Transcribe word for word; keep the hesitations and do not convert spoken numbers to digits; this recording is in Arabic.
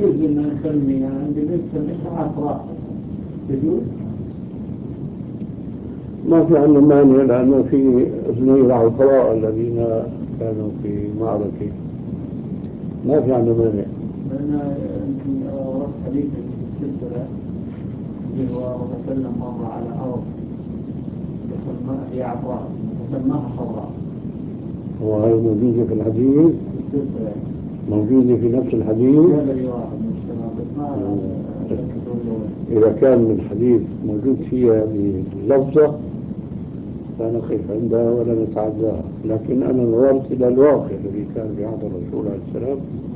يجوز أن نسمي عند البنت نسميها أفراح يجوز؟ ما في عندنا مانع لأنه في اثنين عفراء الذين كانوا في معركة، ما في عندنا مانع. لأن يمكن ورد حديث في السلسلة اللي هو وسلم مرة على أرض هي عفراء وسماها حراء. وهي موجودة في الحديث؟ في السلسلة موجودة في نفس الحديث؟ هذا اللي واحد من الشباب بس ما إذا كان من الحديث موجود فيها بلفظة فأنا خيف عندها ولا نتعداها، لكن أنا نظرت إلى الواقع الذي كان في عهد الرسول عليه السلام